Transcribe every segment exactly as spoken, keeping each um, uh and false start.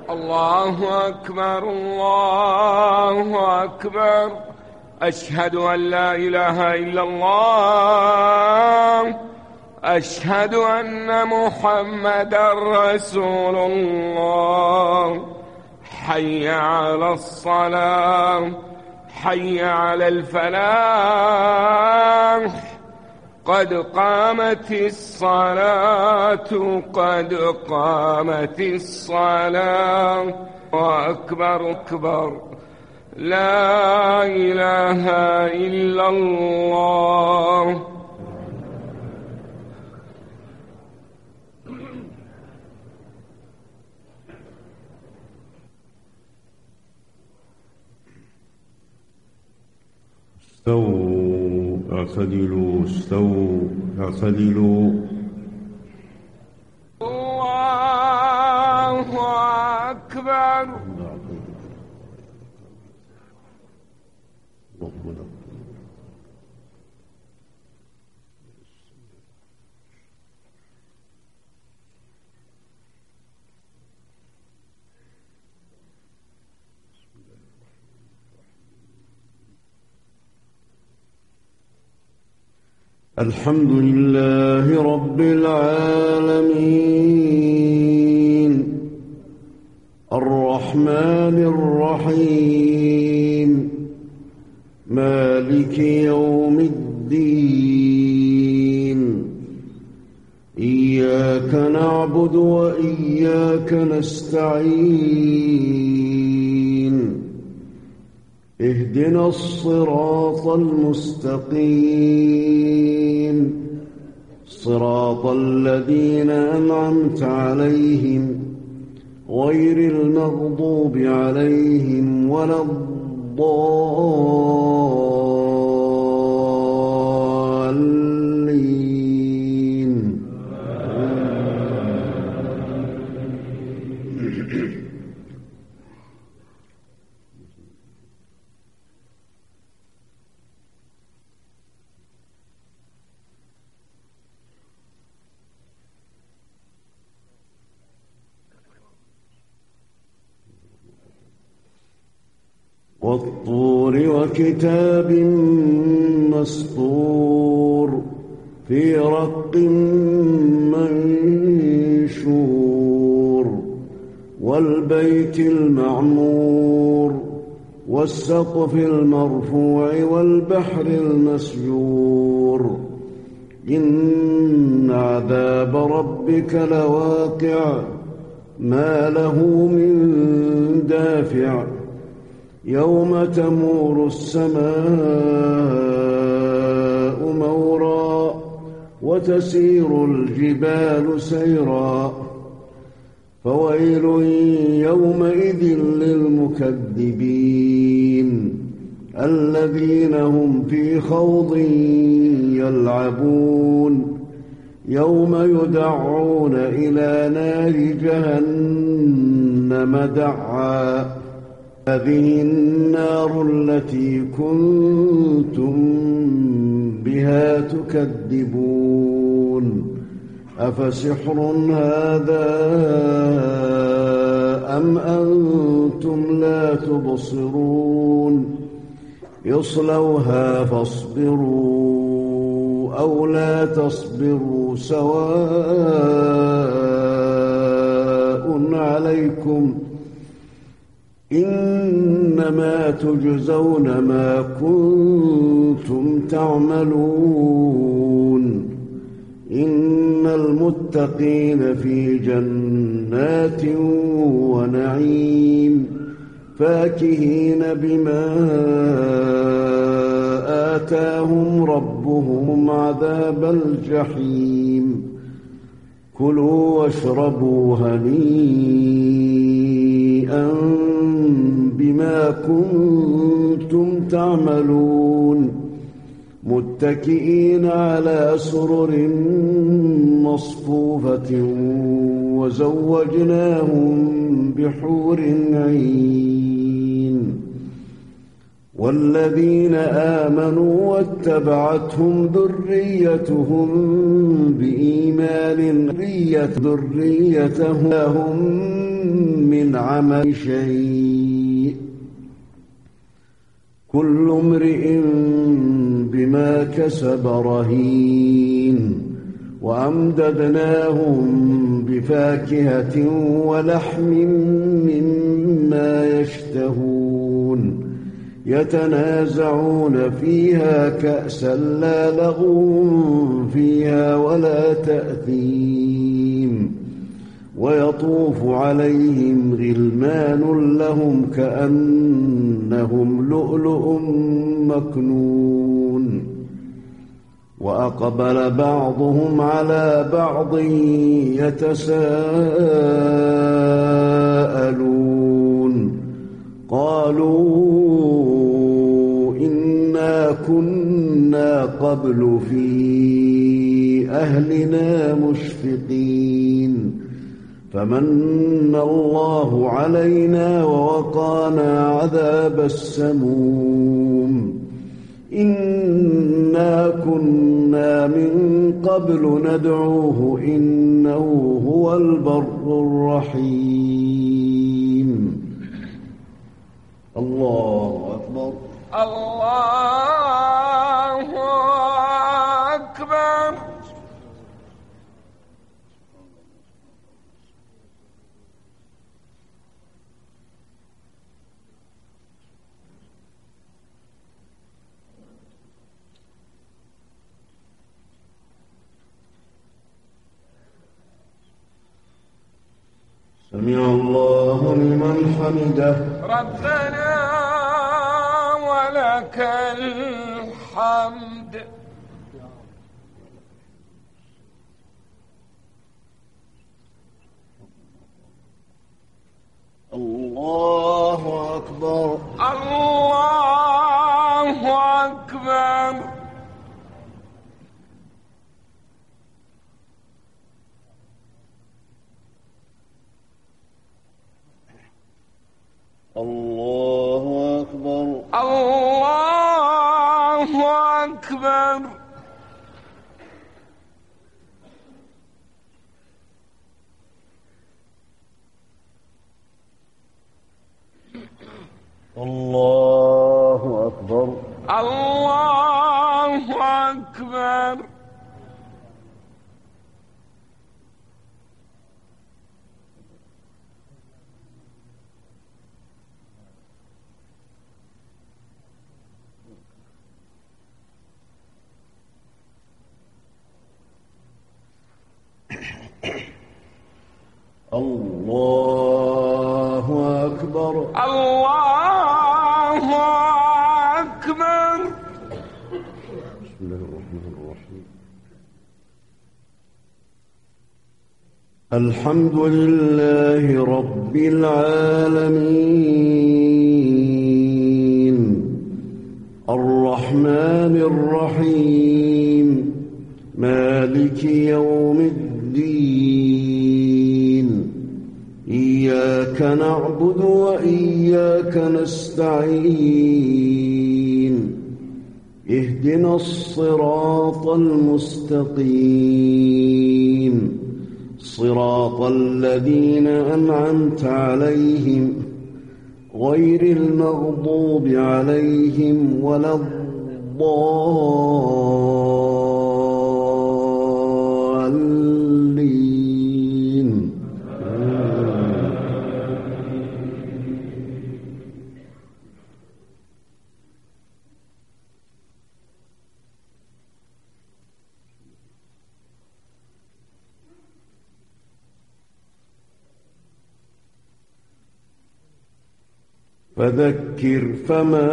الله أكبر الله أكبر. أشهد أن لا إله إلا الله. أشهد أن محمدًا رسول الله. حي على الصلاة، حي على الفلاح، قد قامت الصلاة، قد قامت الصلاة. وأكبر أكبر، لا إله إلا الله. استووا اعتدلوا استووا اعتدلوا. الله أكبر. الحمد لله رب العالمين، الرحمن الرحيم، مالك يوم الدين. إياك نعبد وإياك نستعين. اهدنا الصراط المستقيم، صراط الذين أنعمت عليهم غير المغضوب عليهم ولا الضالين. والطور وكتاب مسطور في رق منشور، والبيت المعمور والسقف المرفوع والبحر المسجور. إن عذاب ربك لواقع، ما له من دافع. يوم تمور السماء مورا وتسير الجبال سيرا. فويل يومئذ للمكذبين الذين هم في خوض يلعبون. يوم يدعون إلى نار جهنم دعا. هذه النار التي كنتم بها تكذبون. أفسحر هذا أم أنتم لا تبصرون. اصلوها فاصبروا أو لا تصبروا سواء عليكم، إنما تجزون ما كنتم تعملون. إن المتقين في جنات ونعيم، فاكهين بما آتاهم ربهم عذاب الجحيم. كلوا واشربوا هنيئا بما كنتم تعملون. متكئين على سرر مصفوفة وزوجناهم بحور عين. والذين آمنوا واتبعتهم ذريتهم بإيمان ذريتهم لهم من عمل شيء كل امرئ بما كسب رهين وأمددناهم بفاكهة ولحم مما يشتهون يتنازعون فيها كأسا لا لغو فيها ولا تأثيم ويطوف عليهم غلمان لهم كأنهم لؤلؤ مكنون وأقبل بعضهم على بعض يتساءلون قالوا إنا كنا قبل في أهلنا مشفقين فمن الله علينا ووقانا عذاب السموم إنا كنا من قبل ندعوه إنه هو البر الرحيم. الله أكبر. الله أكبر. سمع الله لمن حمده. ربنا ولك الحمد. الله أكبر. الله أكبر. الله أكبر. الله أكبر. الله أكبر. الله أكبر. الله أكبر. الله أكبر. بسم الله الرحمن الرحيم. الحمد لله رب العالمين الرحمن الرحيم مالك يوم الدين إياك نعبد وإياك نستعين اهدنا الصراط المستقيم صراط الذين أنعمت عليهم غير المغضوب عليهم ولا الضالين. فذكر فما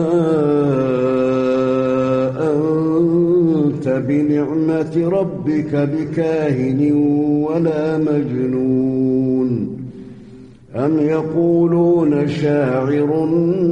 أنت بنعمة ربك بكاهن ولا مجنون أم يقولون شاعر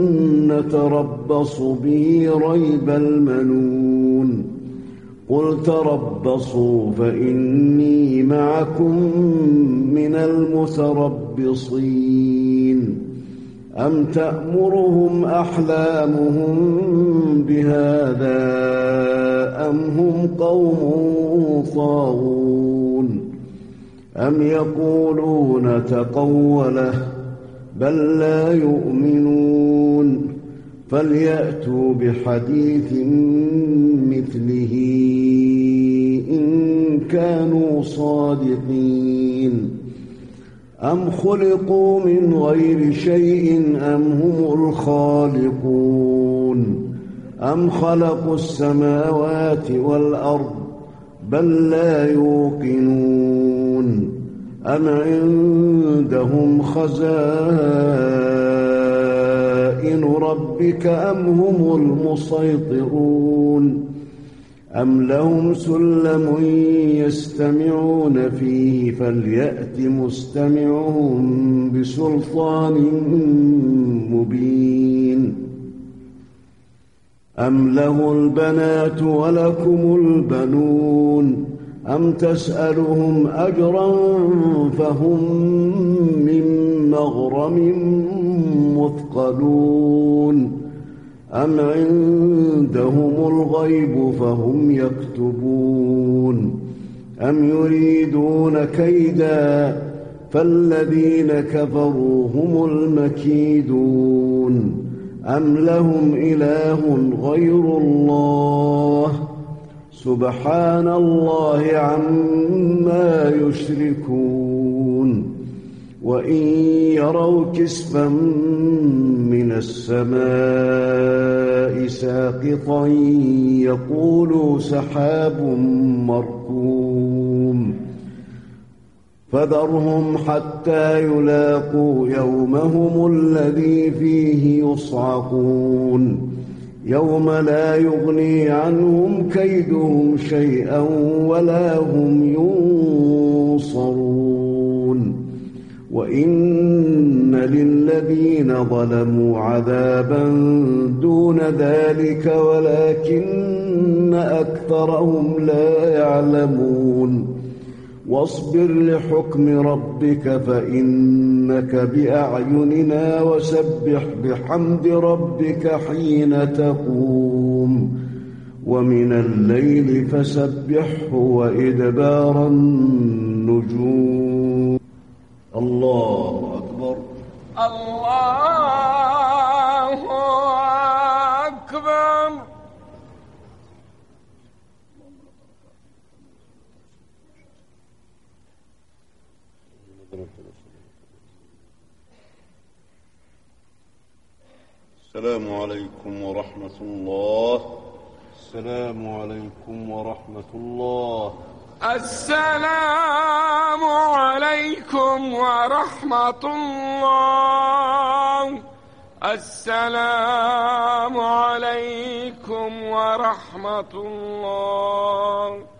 نتربص به ريب المنون قل تربصوا فإني معكم من المتربصين أم تأمرهم أحلامهم بهذا أم هم قوم طاغون أم يقولون تقوله بل لا يؤمنون فليأتوا بحديث مثله إن كانوا صادقين أم خلقوا من غير شيء أم هم الخالقون أم خلقوا السماوات والأرض بل لا يوقنون أم عندهم خزائن ربك أم هم المسيطرون أم لهم سلم يستمعون فيه فليأت مستمعهم بسلطان مبين أم له البنات ولكم البنون أم تسألهم أجرا فهم من مغرم مثقلون أم عندهم الغيب فهم يكتبون أم يريدون كيدا فالذين كفروا هم المكيدون أم لهم إله غير الله سبحان الله عما يشركون وإن يروا كسفا من السماء ساقطا يقولوا سحاب مركوم فذرهم حتى يلاقوا يومهم الذي فيه يصعقون يوم لا يغني عنهم كيدهم شيئا ولا هم ينصرون وإن للذين ظلموا عذابا دون ذلك ولكن أكثرهم لا يعلمون واصبر لحكم ربك فإنك بأعيننا وسبح بحمد ربك حين تقوم ومن الليل فسبحه وإدبار النجوم الله أكبر الله أكبر. السلام عليكم ورحمة الله. السلام عليكم ورحمة الله. السلام عليكم ورحمة الله. السلام عليكم ورحمة الله.